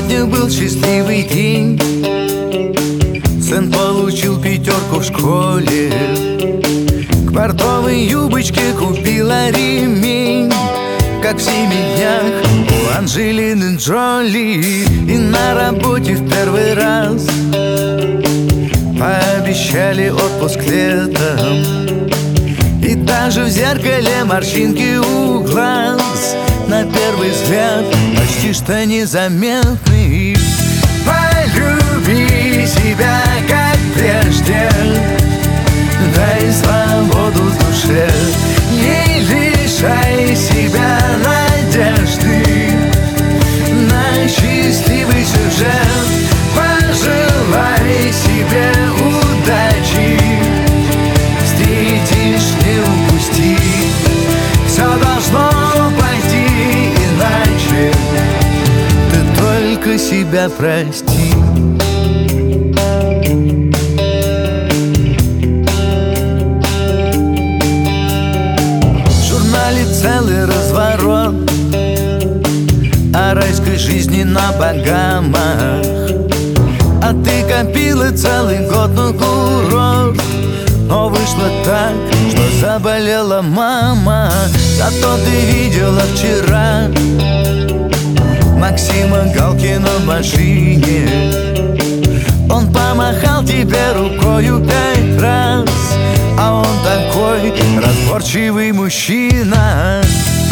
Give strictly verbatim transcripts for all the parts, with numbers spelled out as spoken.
сегодня был счастливый день. Сын получил пятерку в школе, к портовой юбочке купила ремень. Как в семьях у Анджелины Джоли, и на работе в первый раз пообещали отпуск летом. И даже в зеркале морщинки у глаз на первый взгляд почти что незаметны. Полюби себя, как прежде, дай свободу душе, не лишай себя надежды на счастливый сюжет. Пожелай себе удачи, встретишь, не упусти. Все должно пойти иначе, ты только себя прости. В журнале целый разворот о райской жизни на Багамах, а ты копила целый год на курорт. Но вышло так, что заболела мама. Зато ты видела вчера Максима Галкина в машине. Он помахал тебе рукою пять раз, а он такой разборчивый мужчина.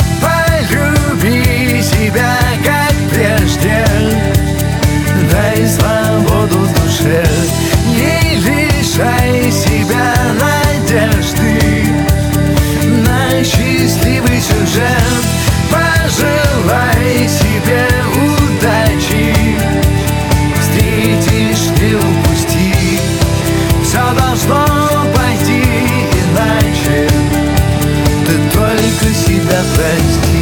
Полюби себя, как прежде, дай свободу душе, не лишай себя надежды на счастливый сюжет. Пожелай себе удачи, встретишь, не упусти. Все должно пойти иначе, ты только себя прости.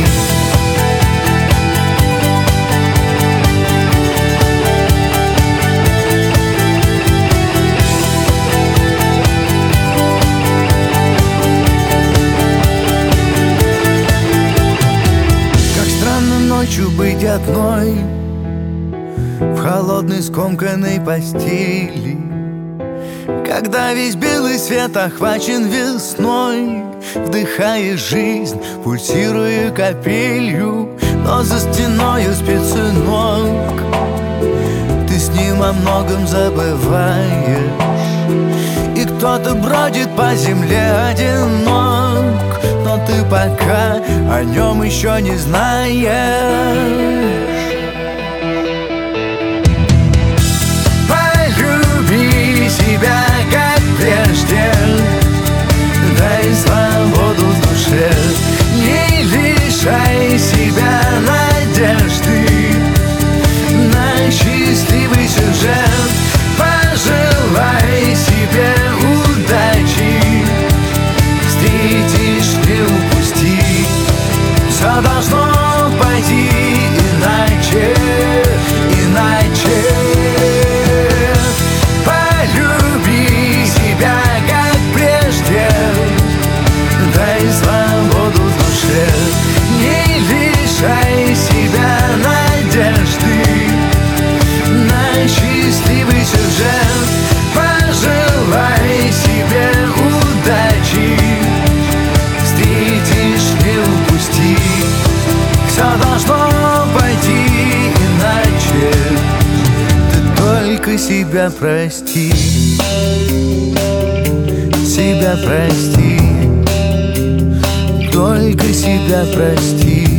Ночью быть одной в холодной скомканной постели, когда весь белый свет охвачен весной, вдыхая жизнь, пульсируя капелью. Но за стеною спит сынок, ты с ним о многом забываешь, и кто-то бродит по земле одинок. Но ты пока о нем еще не знаешь. Полюби себя, как прежде, дай свободу душе, не лишай себя надежды на счастливый сюжет. Пожелай себе удачи, встретишь, не упусти. Все должно пойти иначе, иначе. Полюби себя, как прежде, дай свободу душе, не лишай себя надежды на счастливый сюжет. Пожелай себе удачи, встретишь, не упусти. Все должно пойти иначе, ты только себя прости. Себя прости, только себя прости.